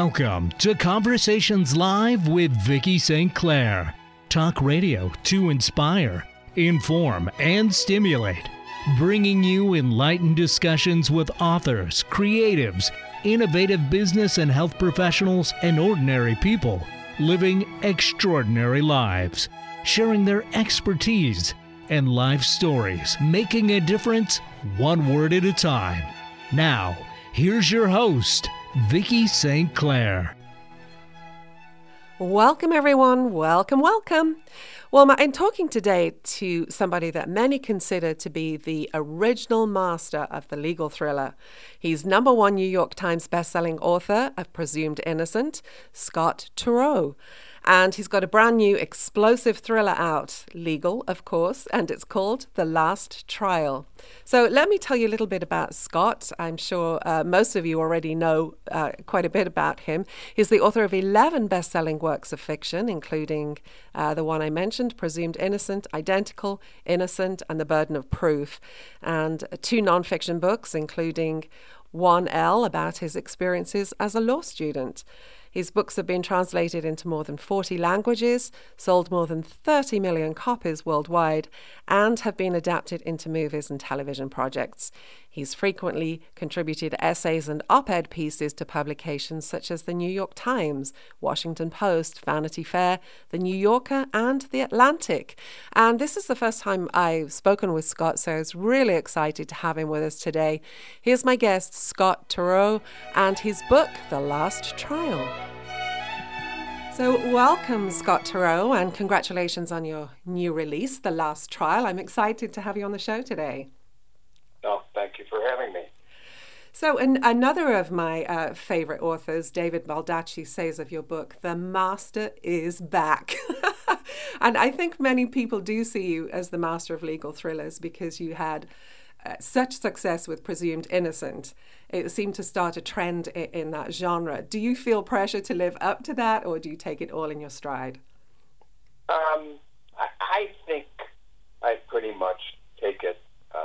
Welcome to Conversations Live with Vicki St. Clair. Talk radio to inspire, inform, and stimulate. Bringing you enlightened discussions with authors, creatives, innovative business and health professionals, and ordinary people living extraordinary lives, sharing their expertise and life stories, making a difference one word at a time. Now, here's your host, Vicki St. Clair. Welcome, everyone. Welcome. Well, I'm talking today to somebody that many consider to be the original master of the legal thriller. He's #1 New York Times bestselling author of Presumed Innocent, Scott Turow. And he's got a brand new explosive thriller out, legal, of course, and it's called The Last Trial. So let me tell you a little bit about Scott. I'm sure most of you already know quite a bit about him. He's the author of 11 best-selling works of fiction, including the one I mentioned, Presumed Innocent, Identical, Innocent, and The Burden of Proof, and 2 nonfiction books, including 1L, about his experiences as a law student. His books have been translated into more than 40 languages, sold more than 30 million copies worldwide, and have been adapted into movies and television projects. He's frequently contributed essays and op-ed pieces to publications such as the New York Times, Washington Post, Vanity Fair, The New Yorker, and The Atlantic. And this is the first time I've spoken with Scott, so I was really excited to have him with us today. Here's my guest, Scott Turow, and his book, The Last Trial. So welcome, Scott Turow, and congratulations on your new release, The Last Trial. I'm excited to have you on the show today. Oh, thank you for having me. So another of my favorite authors, David Baldacci, says of your book, the master is back. And I think many people do see you as the master of legal thrillers because you had such success with Presumed Innocent. It seemed to start a trend in that genre. Do you feel pressure to live up to that, or do you take it all in your stride? I think I pretty much take it,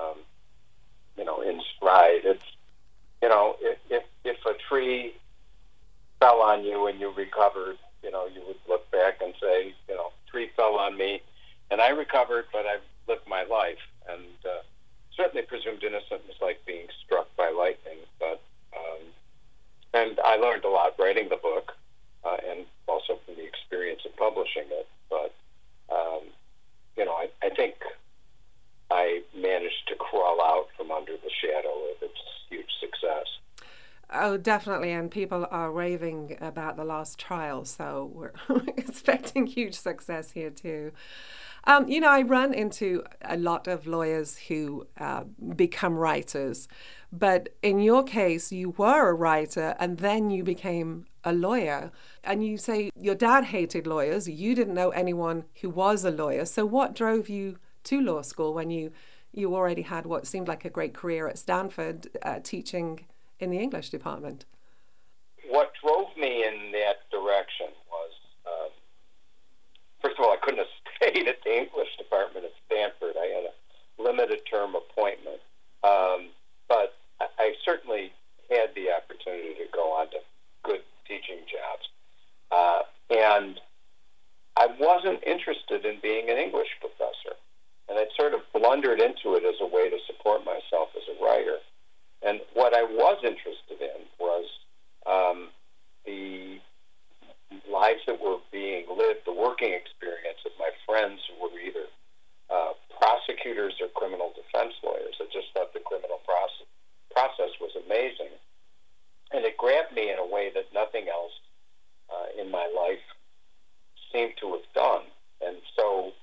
in stride. It's, if a tree fell on you and you recovered, you would look back and say, tree fell on me and I recovered, but I've lived my life. And certainly Presumed Innocent was like being struck by lightning, but and I learned a lot writing the book, and also from the experience of publishing it. But I think I managed to crawl out from under the shadow of its huge success. Oh, definitely, and people are raving about The Last Trial, so we're expecting huge success here too. I run into a lot of lawyers who become writers, but in your case, you were a writer and then you became a lawyer. And you say your dad hated lawyers, you didn't know anyone who was a lawyer. So what drove you to law school when you already had what seemed like a great career at Stanford teaching in the English department? What drove me in that direction was, first of all, I couldn't have stayed at the English department at Stanford. I had a limited term appointment. But I certainly had the opportunity to go on to good teaching jobs. And I wasn't interested in being an English professor. And I sort of blundered into it as a way to support myself as a writer. And what I was interested in was the lives that were being lived, the working experience of my friends who were either prosecutors or criminal defense lawyers. I just thought the criminal process was amazing. And it grabbed me in a way that nothing else in my life seemed to have done. And so,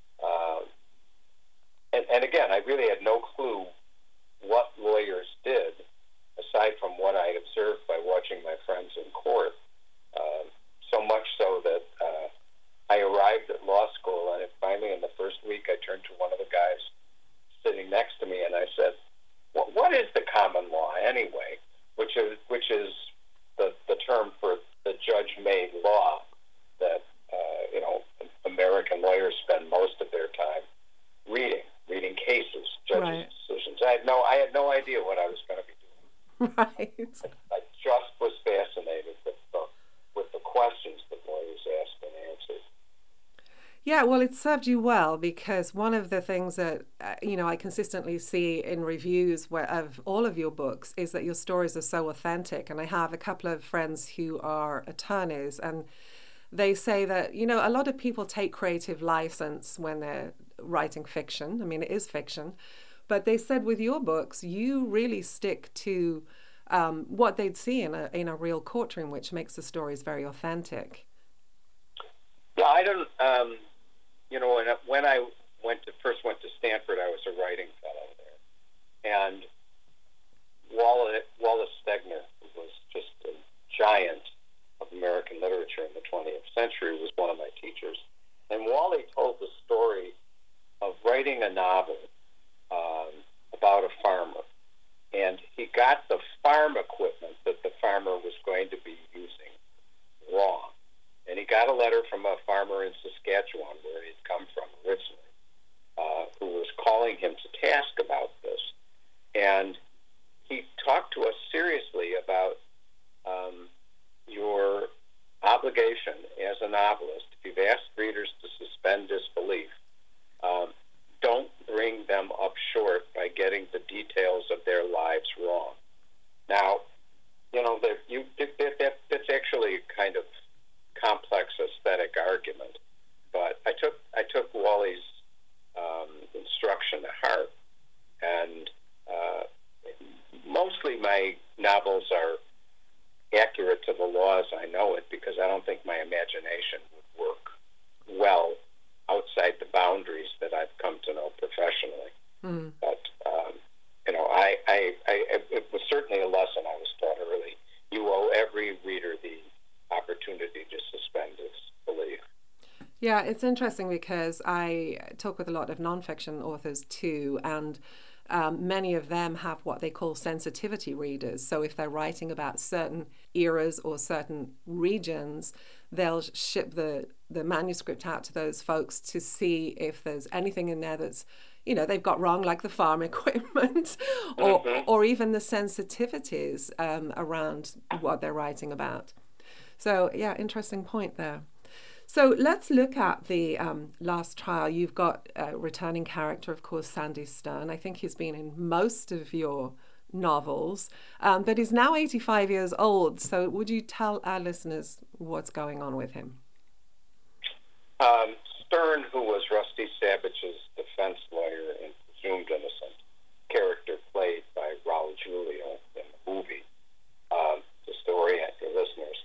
and again, I really had no clue what lawyers did, aside from what I observed by watching my friends in court. So much so that I arrived at law school, and finally in the first week I turned to one of the guys sitting next to me and I said, what is the common law anyway? Which is the term for the judge-made law that American lawyers spend most of their time reading cases, judges' decisions. I had no idea what I was going to be doing. Right. I just was fascinated with Yeah, well, it served you well, because one of the things that I consistently see in reviews of all of your books is that your stories are so authentic. And I have a couple of friends who are attorneys, and they say that a lot of people take creative license when they're writing fiction. I mean, it is fiction, but they said with your books, you really stick to what they'd see in a real courtroom, which makes the stories very authentic. Yeah, I don't. When I first went to Stanford, I was a writing fellow there, and Wallace Stegner, who was just a giant of American literature in the 20th century, was one of my teachers. And Wally told the story of writing a novel about a farmer, and he got the farm equipment that the farmer was going to be using wrong. And he got a letter from a farmer in Saskatchewan, where he'd come from originally, who was calling him to task about this. And he talked to us seriously about your obligation as a novelist. If you've asked readers to suspend disbelief, don't bring them up short by getting the details of their lives wrong. Now, that's actually kind of complex aesthetic argument, but I took Wally's instruction to heart, and mostly my novels are accurate to the law as I know it, because I don't think my imagination would work well outside the boundaries that I've come to know professionally. Mm. But it was certainly a lesson I was taught early. You owe every reader the opportunity to suspend disbelief. Yeah, it's interesting because I talk with a lot of nonfiction authors too, and many of them have what they call sensitivity readers. So if they're writing about certain eras or certain regions, they'll ship the manuscript out to those folks to see if there's anything in there that's they've got wrong, like the farm equipment, or even the sensitivities around what they're writing about. So, yeah, interesting point there. So let's look at the last trial. You've got a returning character, of course, Sandy Stern. I think he's been in most of your novels, but he's now 85 years old. So would you tell our listeners what's going on with him? Stern, who was Rusty Savage's defense lawyer and presumed innocent, character played by Raul Julia in the movie, just to orient your listeners,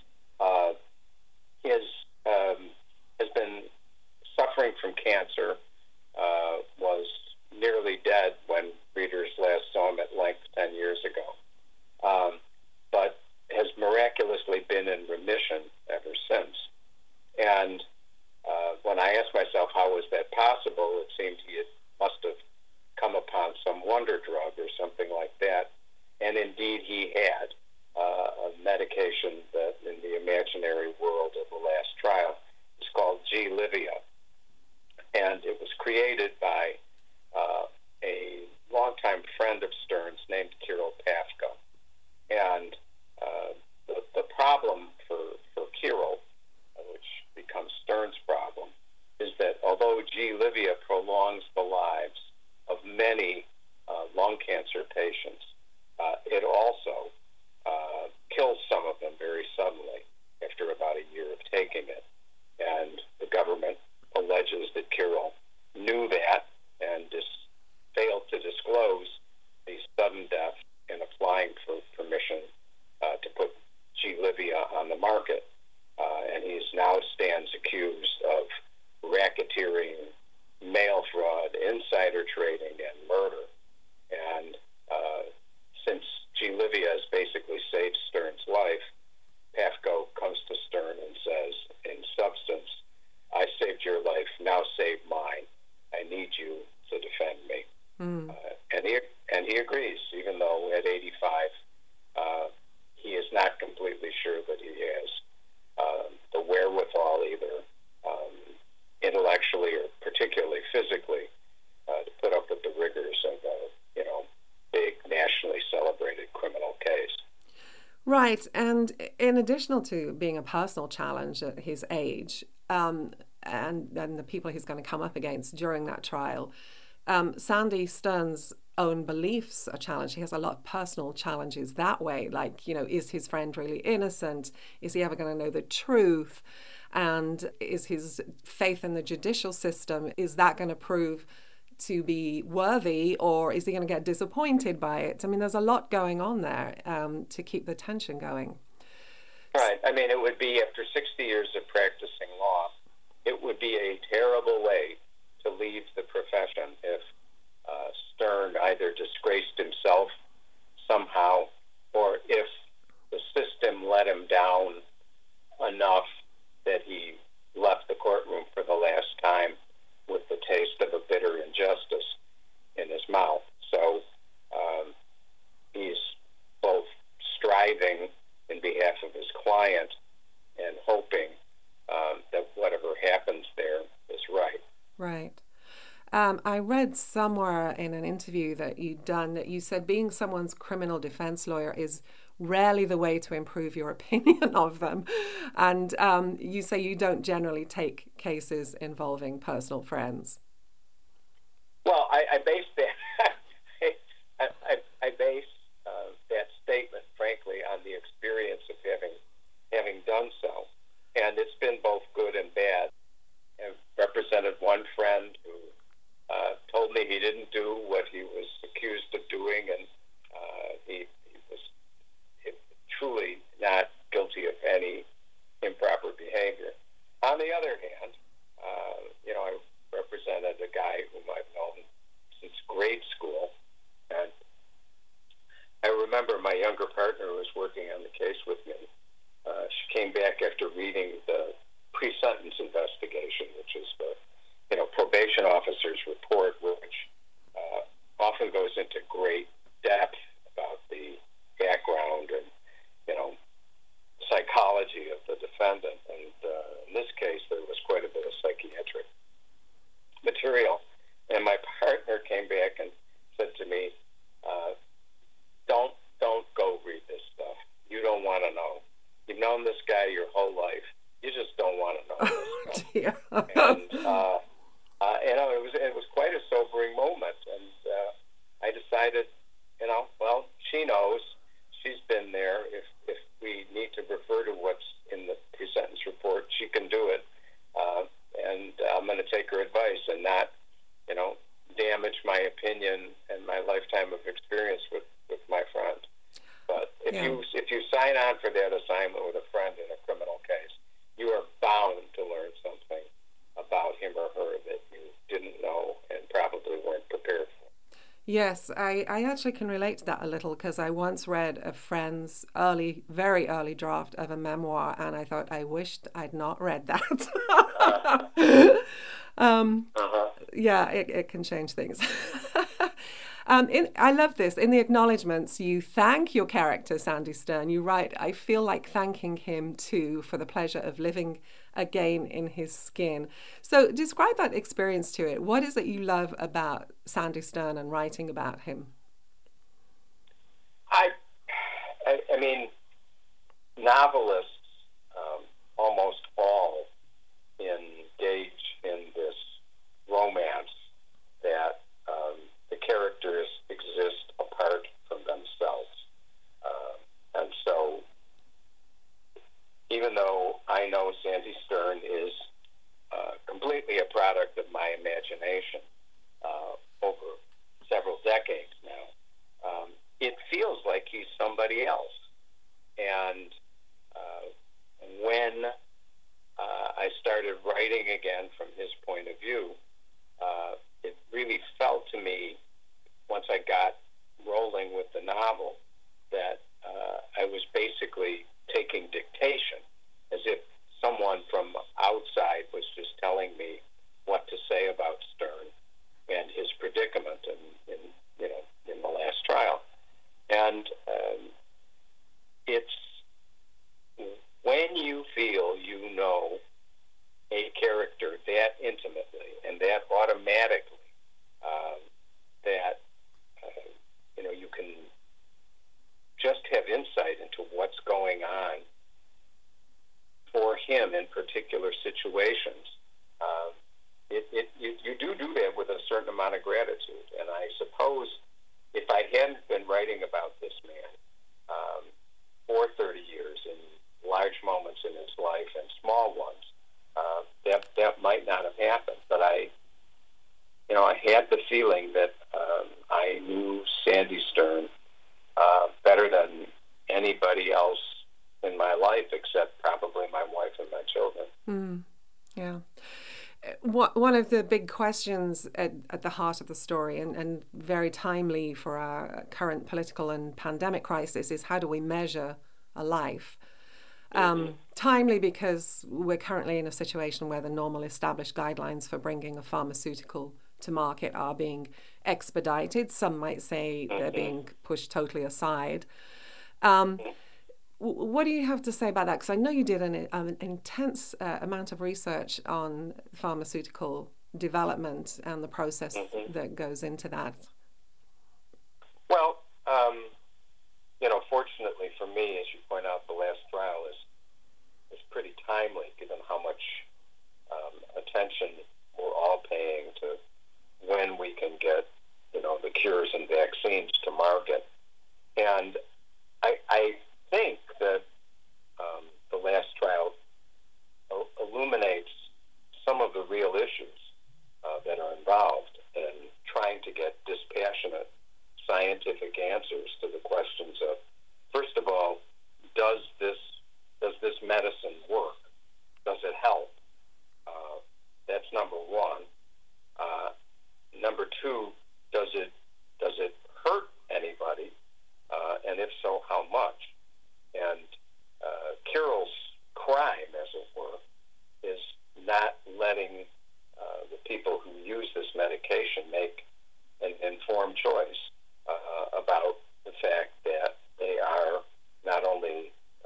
has been suffering from cancer, was nearly dead when readers last saw him at length 10 years ago, but has miraculously been in remission ever since. And when I asked myself how was that possible, it seemed he must have come upon some wonder drug or something like that. And indeed he had a medication that in the imaginary world of the last trial is called G-Livia. And it was created by a longtime friend of Stern's named Kirill Pafko. And the problem for Kirill, which becomes Stern's problem, is that although G-Livia prolongs the lives of many lung cancer patients, it also kills some of them very suddenly after about a year of taking it. And the government alleges that Kirill knew that and failed to disclose the sudden death in applying for permission to put G-Livia on the market. And he now stands accused of racketeering, mail fraud, insider trading, and murder. And since G-Livia has basically saved Stern's life, Pafko comes to Stern and says, in substance, I saved your life, now save mine. I need you to defend me. Mm. And he agrees, even though at 85, he is not completely sure that he has the wherewithal, either intellectually or particularly physically, to put up with the rigors of a big nationally celebrated criminal case. Right, and in addition to being a personal challenge at his age, and the people he's going to come up against during that trial, Sandy Stern's own beliefs are challenged. He has a lot of personal challenges that way. Like, is his friend really innocent? Is he ever going to know the truth? And is his faith in the judicial system, is that going to prove to be worthy, or is he going to get disappointed by it? I mean, there's a lot going on there to keep the tension going. Right. I mean, it would be, after 60 years of practicing law, it would be a terrible way to leave the profession if Stern either disgraced himself somehow, or if the system let him down enough that he left the courtroom for the last time with the taste of a bitter injustice in his mouth. So he's both striving in behalf of his client and hoping that whatever happens there is right. Right. I read somewhere in an interview that you'd done that you said being someone's criminal defense lawyer is rarely the way to improve your opinion of them. And you say you don't generally take cases involving personal friends. Well, I base that I base that statement, frankly, on the experience of having done so, and it's been both good and bad. I've represented one friend who told me he didn't do what he was accused of doing, and he was truly not guilty of any improper behavior. On the other hand, I represented a guy whom I've known since grade school, and I remember my younger partner who was working on the case with me. She came back after reading the pre-sentence investigation, which is the probation officer's report, which often goes into great depth about the background and psychology of the defendant. And in this case, there was quite a bit of psychiatric material. And my partner came back and said to me, "Don't go read this stuff. You don't want to know. You've known this guy your whole life. You just don't want to know this stuff." Dear. And it was quite a sobering moment. And I decided, well, she knows. She's been there. If we need to refer to what's in the pre-sentence report, she can do it. And I'm going to take her advice and not, damage my opinion and my lifetime of experience with my friend. But if you sign on for that assignment with a friend in a criminal case, you are bound to learn something about him or her that you didn't know and probably weren't prepared for. Yes, I actually can relate to that a little, because I once read a friend's very early draft of a memoir, and I thought, I wished I'd not read that. Yeah, it can change things. I love this. In the acknowledgements, you thank your character, Sandy Stern. You write, "I feel like thanking him too for the pleasure of living again in his skin." So describe that experience to it. What is it you love about Sandy Stern and writing about him? I mean, novelists almost all engage in this romance that the characters exist apart from themselves. And so even though I know Sandy Stern is completely a product of my imagination over several decades now, it feels like he's somebody else. And when I started writing again from his point of view, it really felt to me, once I got rolling with the novel, that I was basically taking dictation, as if someone from outside was just telling me what to say about Stern and his predicament in the last trial. And it's when you feel you know a character that intimately and that automatically, that you can just have insight into what's going on for him in particular situations, you do that with a certain amount of gratitude. And I suppose if I hadn't been writing about this man for 30 years in large moments in his life and small ones, that might not have happened. But I had the feeling that I knew Sandy Stern better than anybody else in my life, except probably my wife and my children. Yeah. One of the big questions at the heart of the story, and very timely for our current political and pandemic crisis, is how do we measure a life? Timely because we're currently in a situation where the normal established guidelines for bringing a pharmaceutical to market are being expedited. Some might say they're being pushed totally aside. What do you have to say about that? Because I know you did an intense amount of research on pharmaceutical development and the process that goes into that. Well, fortunately for me, as you point out, the last trial is pretty timely, given how much attention we're all paying to when we can get, the cures and vaccines to market. And I think that the last trial illuminates some of the real issues that are involved in trying to get dispassionate scientific answers to the questions of, first of all, does this medicine work? Does it help? That's number one. Number two, does it hurt anybody? And if so, how much? And Carol's crime, as it were, is not letting the people who use this medication make an informed choice about the fact that they are not only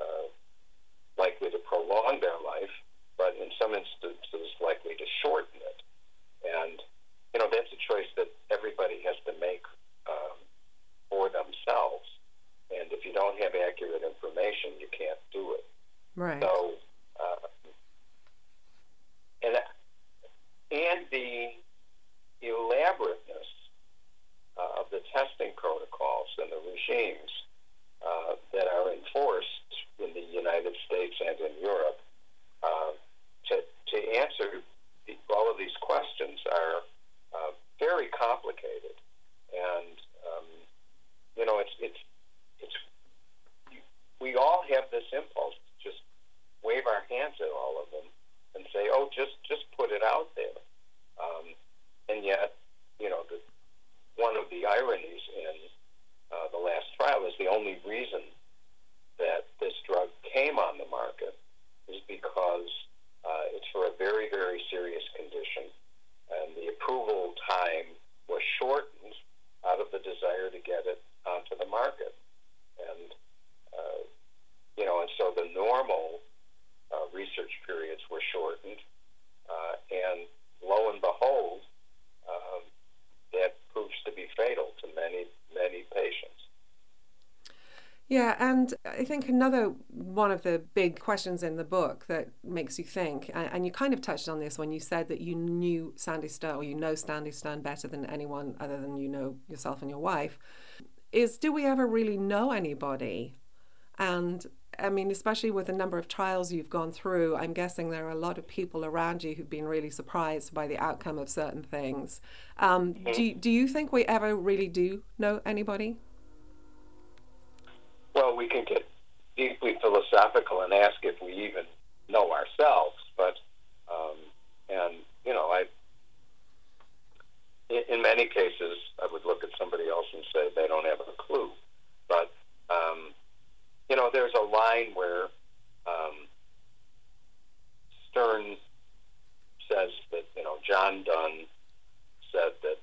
likely to prolong their life, but in some instances likely to shorten it. And, that's a choice that everybody has to make for themselves. And if you don't have accurate information, you can't do it. Right. So, and the elaborateness of the testing protocols and the regimes that are enforced in the United States and in Europe to answer all of these questions are very complicated. And we all have this impulse to just wave our hands at all of them and say, "Oh, just put it out there." And yet, one of the ironies in the last trial is the only reason that this drug came on the market is because it's for a very, very serious condition, and the approval time was shortened out of the desire to get it onto the market. And and so the normal research periods were shortened, and lo and behold, that proves to be fatal to many, many patients. Yeah, and I think another one of the big questions in the book that makes you think, and you kind of touched on this when you said that you knew Sandy Stern, or you know Sandy Stern better than anyone other than yourself and your wife, is do we ever really know anybody? And I mean, especially with the number of trials you've gone through, I'm guessing there are a lot of people around you who've been really surprised by the outcome of certain things. Do you think we ever really do know anybody? Well, we can get deeply philosophical and ask if we even know ourselves, but in many cases, I would look at somebody else and say they don't have a clue. But there's a line where Stern says that John Donne said that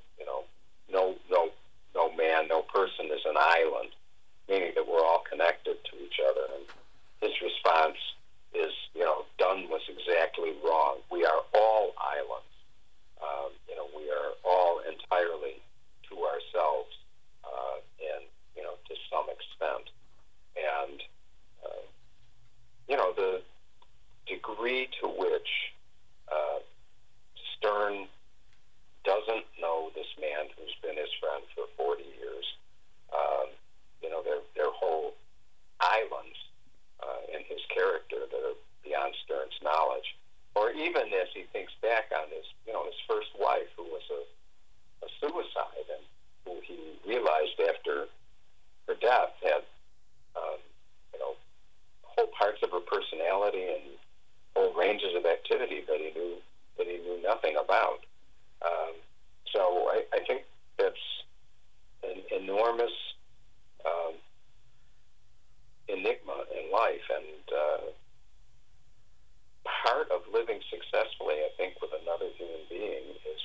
no man, no person is an island, meaning that we're all connected to each other. And his response is, Donne was exactly wrong. We are all islands. We are all entirely enormous enigma in life, and part of living successfully, I think, with another human being is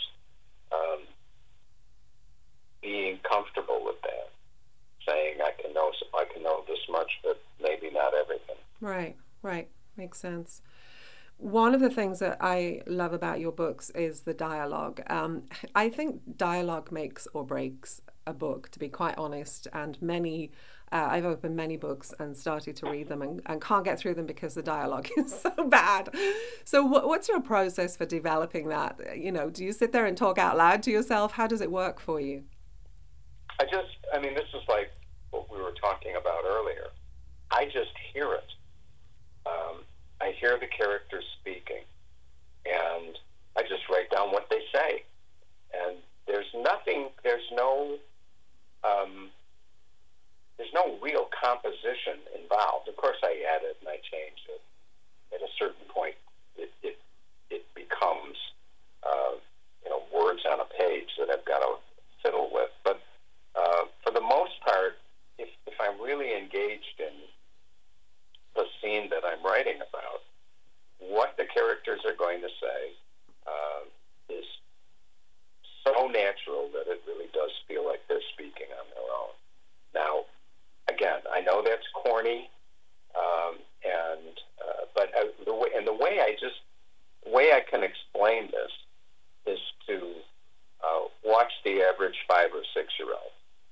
being comfortable with that, saying I can know this much, but maybe not everything. Right, makes sense. One of the things that I love about your books is the dialogue. I think dialogue makes or breaks a book, to be quite honest. And I've opened many books and started to read them and can't get through them because the dialogue is so bad. So what's your process for developing that? You know, do you sit there and talk out loud to yourself? How does it work for you? This is like what we were talking about earlier. I just hear it. I hear the characters speaking, and I just write down what they say. And there's no real composition involved. Of course, I edit and I change it. At a certain point, it becomes words on a page that I've got to fiddle with. But for the most part, if I'm really engaged in the scene that I'm writing about, what the characters are going to say is so natural that it really does feel like they're speaking on their own. Now, again, I know that's corny, but the way I can explain this is to watch the average 5 or 6 year old,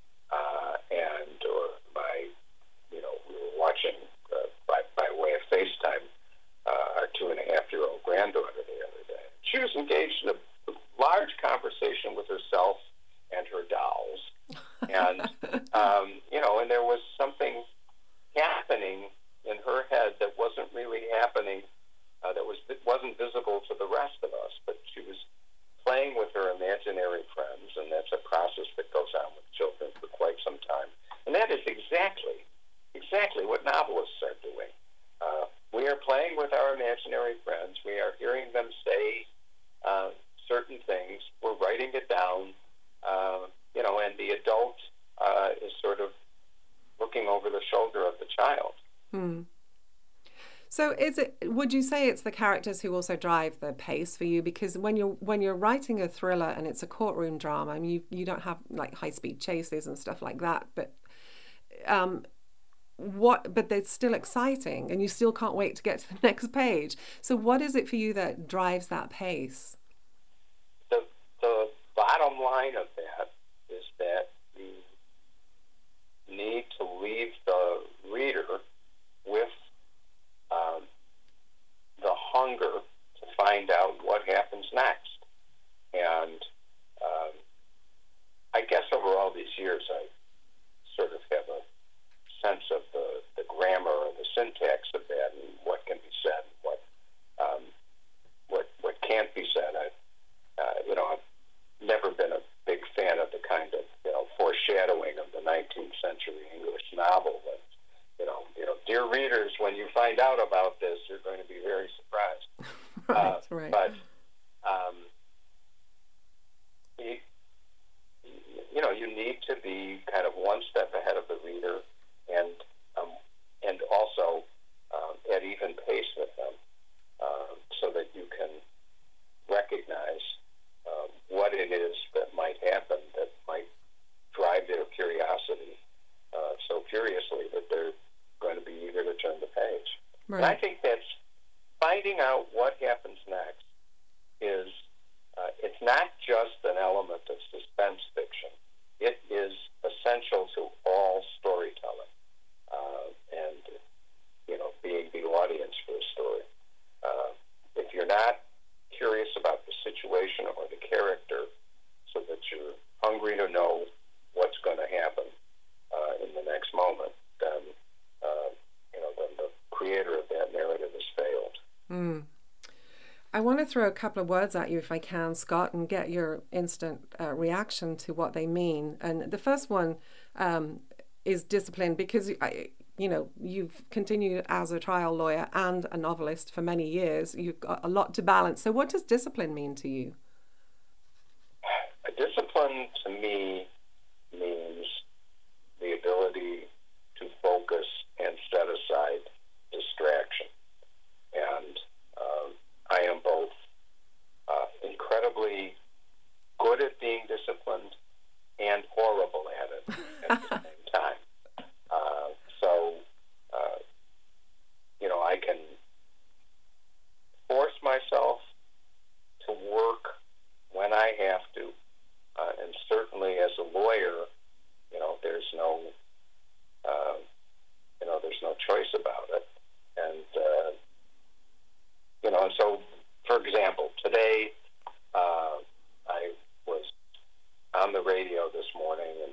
we were watching by way of FaceTime our 2.5-year-old granddaughter the other day. She was engaged in a large conversation with herself and her dolls, and and there was something happening in her head that wasn't really happening, that wasn't visible to the rest of us, but she was playing with her imaginary friends, and that's a process that goes on with children for quite some time. And that is exactly what novelists are doing. We are playing with our imaginary friends. We are hearing them say certain things. We're writing it down, and the adult is sort of looking over the shoulder of the child. So would you say it's the characters who also drive the pace for you? Because when you're writing a thriller and it's a courtroom drama, I mean, you don't have like high-speed chases and stuff like that, but they're still exciting and you still can't wait to get to the next page. So what is it for you that drives that pace? The bottom line of that is that you need to leave the reader with the hunger to find out what happens next. And I guess over all these years, I sort of have a sense of the grammar and the syntax of that, and what can be said, and what can't be said. I've never been a big fan of the kind of foreshadowing of the 19th century English novel. And dear readers, when you find out about this, you're going to be very surprised. Right. But you need to be kind of one step ahead of the reader, and also at even pace with them, so that you can recognize what it is that might happen that might drive their curiosity so furiously that they're going to be eager to turn the page. Right. And I think that's finding out what happens next is it's not just an element of suspense fiction. It is essential to all storytelling, and being the audience for a story. If you're not curious about the situation or the character, so that you're hungry to know what's going to happen in the next moment, then the creator of that narrative has failed. I want to throw a couple of words at you, if I can, Scott, and get your instant reaction to what they mean. And the first one is discipline, because you've continued as a trial lawyer and a novelist for many years. You've got a lot to balance. So what does discipline mean to you? Discipline to me means on the radio this morning, and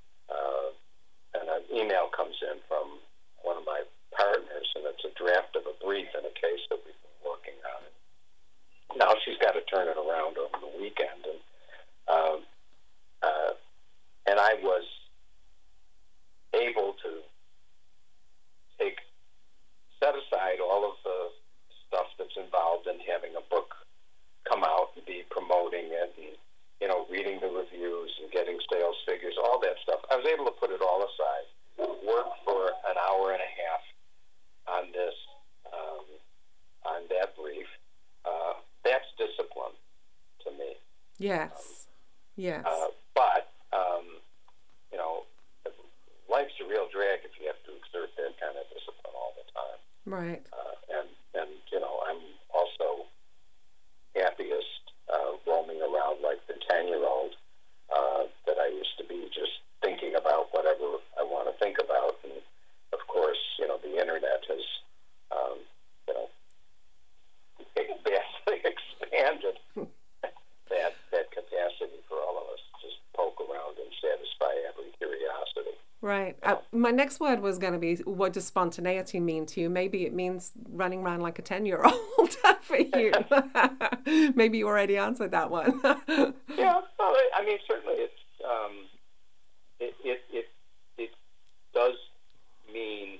an email comes in from one of my partners, and it's a draft of a brief in a case that we've been working on. Now she's got to turn it around over the weekend, and I was able to set aside all of the stuff that's involved in having a book come out and be promoting it, and reading the reviews and getting sales figures, all that stuff. I was able to put it all aside, work for an hour and a half on this, on that brief. That's discipline to me. Yes. Yes. But life's a real drag if you have to exert that kind of discipline all the time. Right. And I'm also happiest roaming around like the 10-year-old that I used to be, just thinking about whatever I want to think about. And of course, the internet has, vastly expanded that capacity for all of us to just poke around and satisfy every curiosity. Right. My next word was going to be, what does spontaneity mean to you? Maybe it means running around like a 10-year-old for you. Maybe you already answered that one. Yeah, well, I mean, certainly it's it does mean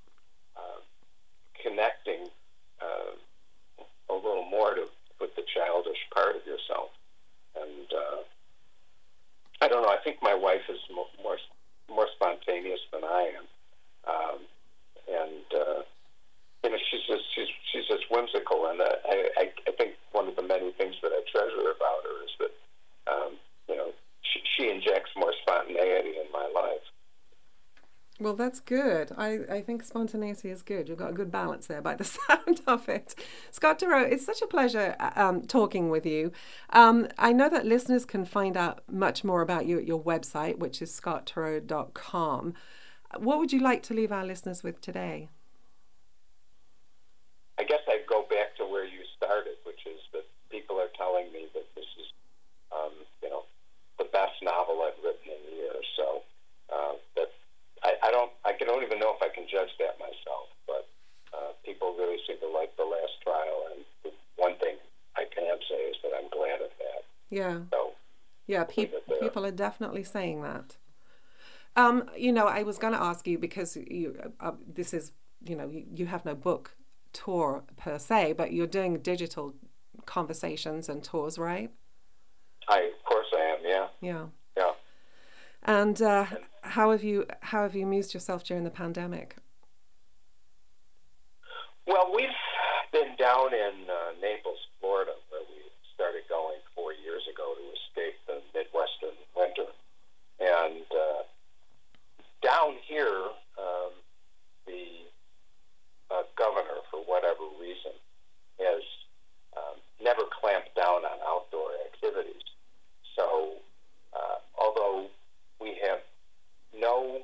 connecting a little more with the childish part of yourself, and I don't know. I think my wife is more spontaneous than I am, and she's just whimsical, and I think one of the many things that I treasure about her is that she injects more spontaneity in my life. Well, that's good. I think spontaneity is good. You've got a good balance there by the sound of it. Scott Turow, it's such a pleasure talking with you. I know that listeners can find out much more about you at your website, which is scottturow.com. What would you like to leave our listeners with today? I guess I'd go back to where you started, which is that people are telling me that this is, the best novel I've written in years. So that I don't even know if I can judge that myself, but people really seem to like The Last Trial, and the one thing I can say is that I'm glad of that. Yeah. So, yeah, people are definitely saying that. I was going to ask you, because this is, you have no book tour per se, but you're doing digital conversations and tours, right? Of course I am, yeah. Yeah. Yeah. And how have you amused yourself during the pandemic? Well, we've been down in Naples, Florida, where we started going 4 years ago to escape the Midwestern winter. And down here, the governor, for whatever reason, has never clamped down on outdoor activities. So, although we have no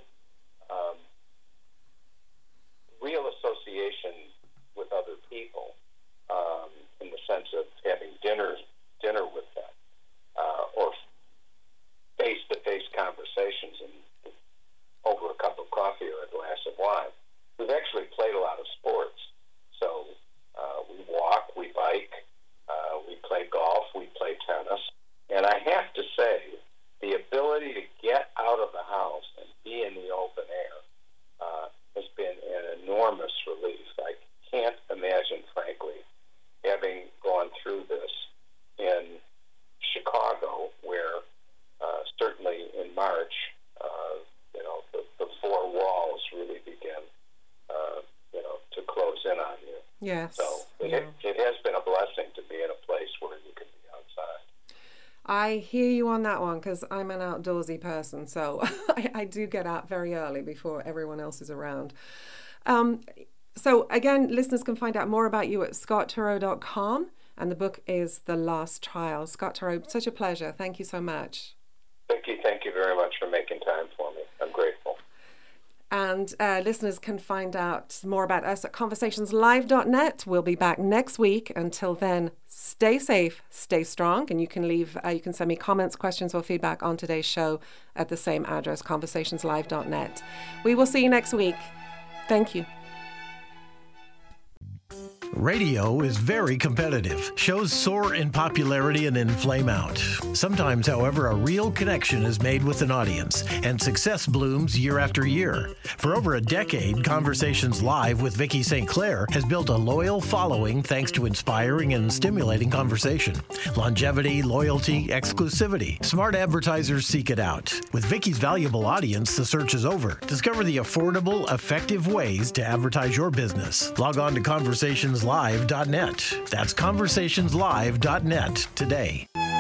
real association with other people in the sense of having dinner with them or face-to-face conversations and over a cup of coffee or a glass of wine, we've actually played a lot of sports. So we walk, we bike, we play golf, we play tennis. And I have to say, the ability to get out of the house and be in the open air has been an enormous relief. I can't imagine, frankly, having gone through this in Chicago, where certainly in March, the four walls really begin, to close in on you. Yes. So it has been a blessing to be in a place where you can be outside. I hear you on that one, because I'm an outdoorsy person, so I do get out very early before everyone else is around. So again, listeners can find out more about you at scottturow.com, and the book is The Last Trial. Scott Turow, such a pleasure. Thank you so much. Thank you very much for making time for me. I'm grateful. And listeners can find out more about us at conversationslive.net. We'll be back next week. Until then, stay safe, stay strong, and you can send me comments, questions, or feedback on today's show at the same address, conversationslive.net. We will see you next week. Thank you. Radio is very competitive. Shows soar in popularity and then flame out. Sometimes, however, a real connection is made with an audience, and success blooms year after year. For over a decade, Conversations Live with Vicki St. Clair has built a loyal following thanks to inspiring and stimulating conversation. Longevity, loyalty, exclusivity. Smart advertisers seek it out. With Vicki's valuable audience, the search is over. Discover the affordable, effective ways to advertise your business. Log on to conversationslive.net. That's conversationslive.net today.